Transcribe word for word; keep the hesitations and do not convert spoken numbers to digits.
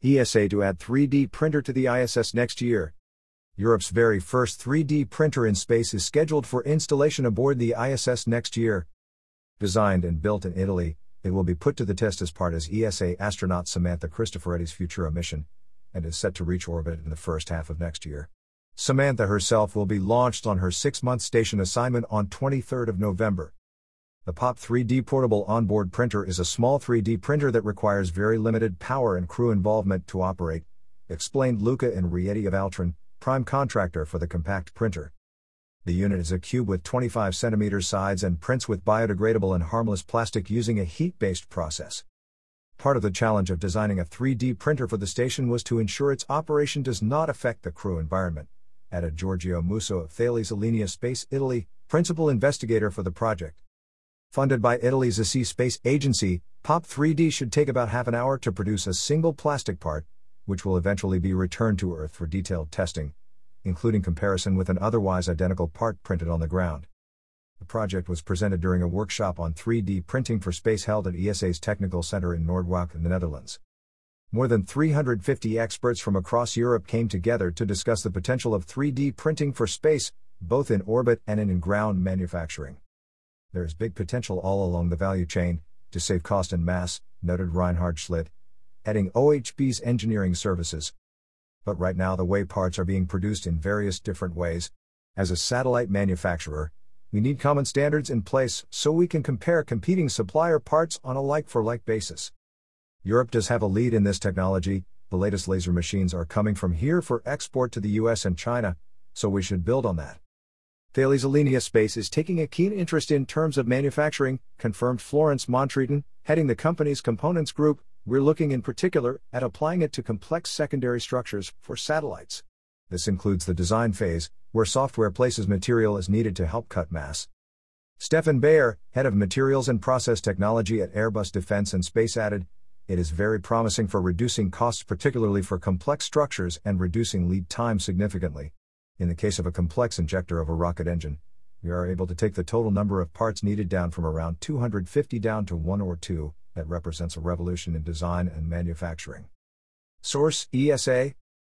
E S A to add three D printer to the I S S next year. Europe's very first three D printer in space is scheduled for installation aboard the I S S next year. Designed and built in Italy, it will be put to the test as part of E S A astronaut Samantha Cristoforetti's Futura mission, and is set to reach orbit in the first half of next year. Samantha herself will be launched on her six-month station assignment on twenty-third of November. The P O P three D Portable Onboard Printer is a small three D printer that requires very limited power and crew involvement to operate, explained Luca Enrietti of Altran, prime contractor for the compact printer. The unit is a cube with twenty-five centimeter sides and prints with biodegradable and harmless plastic using a heat-based process. Part of the challenge of designing a three D printer for the station was to ensure its operation does not affect the crew environment, added Giorgio Musso of Thales Alenia Space Italy, principal investigator for the project. Funded by Italy's E S A space agency, P O P three D should take about half an hour to produce a single plastic part, which will eventually be returned to Earth for detailed testing, including comparison with an otherwise identical part printed on the ground. The project was presented during a workshop on three D printing for space held at E S A's Technical Center in Noordwijk in the Netherlands. More than three hundred fifty experts from across Europe came together to discuss the potential of three D printing for space, both in orbit and in in-ground manufacturing. There is big potential all along the value chain, to save cost and mass, noted Reinhard Schlitt, heading O H B's engineering services. But right now the way parts are being produced in various different ways. As a satellite manufacturer, we need common standards in place so we can compare competing supplier parts on a like-for-like basis. Europe does have a lead in this technology. The latest laser machines are coming from here for export to the U S and China, so we should build on that. Thales Alenia Space is taking a keen interest in terms of manufacturing, confirmed Florence Montreaton, heading the company's components group. We're looking in particular at applying it to complex secondary structures for satellites. This includes the design phase, where software places material as needed to help cut mass. Stefan Bayer, head of Materials and Process Technology at Airbus Defence and Space, added, "It is very promising for reducing costs, particularly for complex structures, and reducing lead time significantly. In the case of a complex injector of a rocket engine, we are able to take the total number of parts needed down from around two hundred fifty down to one or two. That represents a revolution in design and manufacturing." Source: E S A,